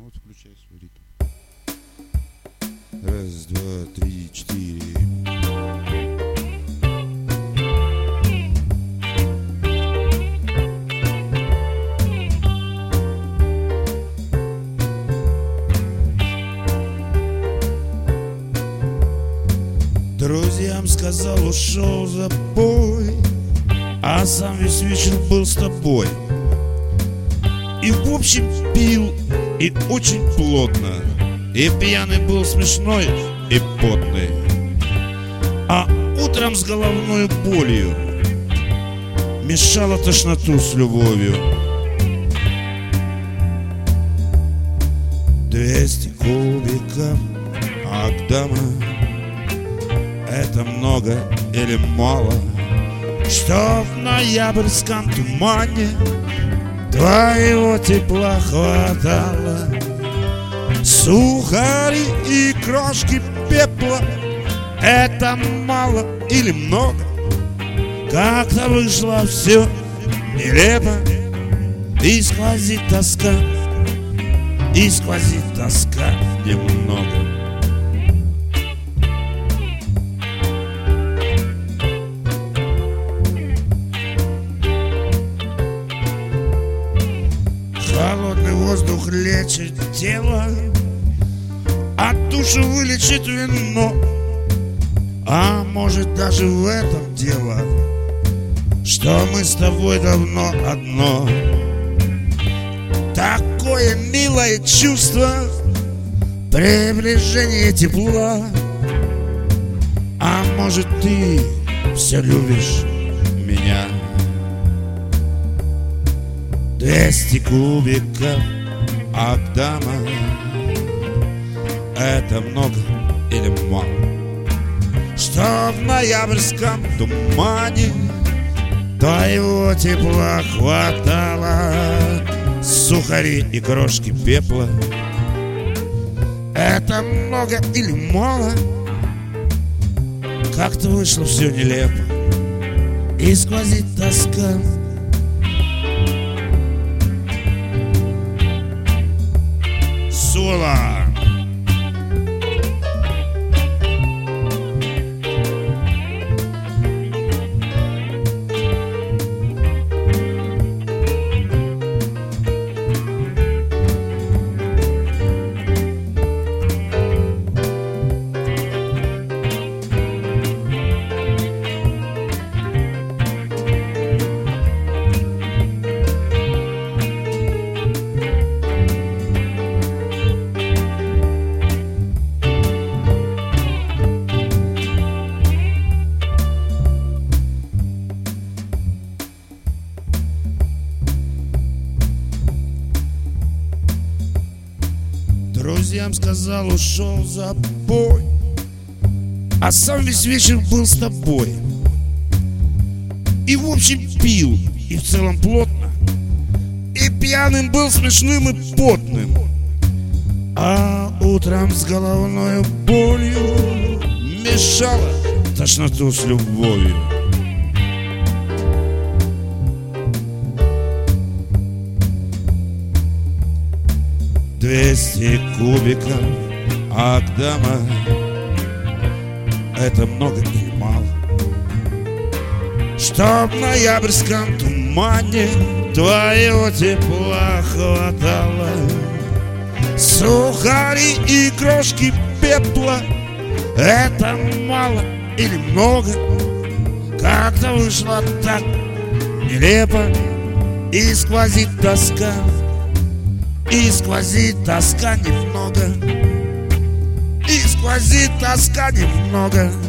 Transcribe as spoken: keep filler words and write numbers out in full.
вот включай свой ритм. Раз, два, три, четыре. Друзьям сказал, ушел за бой, а сам весь вечер был с тобой. И в общем пил, и очень плотно, и пьяный был смешной и потный. А утром с головной болью мешала тошноту с любовью. Двести кубиков Агдама — это много или мало? Что в ноябрьском тумане твоего тепла хватало? Сухари и крошки пепла — это мало или много? Как-то вышло все нелепо, и сквозит тоска, и сквозит тоска немного. Холодный воздух лечит тело, а душу вылечит вино. А может даже в этом дело, что мы с тобой давно одно. Такое милое чувство приближения тепла. А может ты все любишь меня? Двести кубиков Агдама — это много или мало? Что в ноябрьском тумане твоего тепла хватало? Сухари и крошки пепла — это много или мало? Как-то вышло все нелепо, и сквозит тоска. Соло. Друзьям сказал, ушел за бой, а сам весь вечер был с тобой. И в общем пил, и в целом плотно, и пьяным был смешным и потным. А утром с головной болью мешала тошноту с любовью. Двести кубиков Агдама — это много или мало? Что в ноябрьском тумане твоего тепла хватало? Сухари и крошки пепла — это мало или много? Как-то вышло так нелепо, и сквозит тоска, и сквозит тоска немного, и сквозит тоска немного.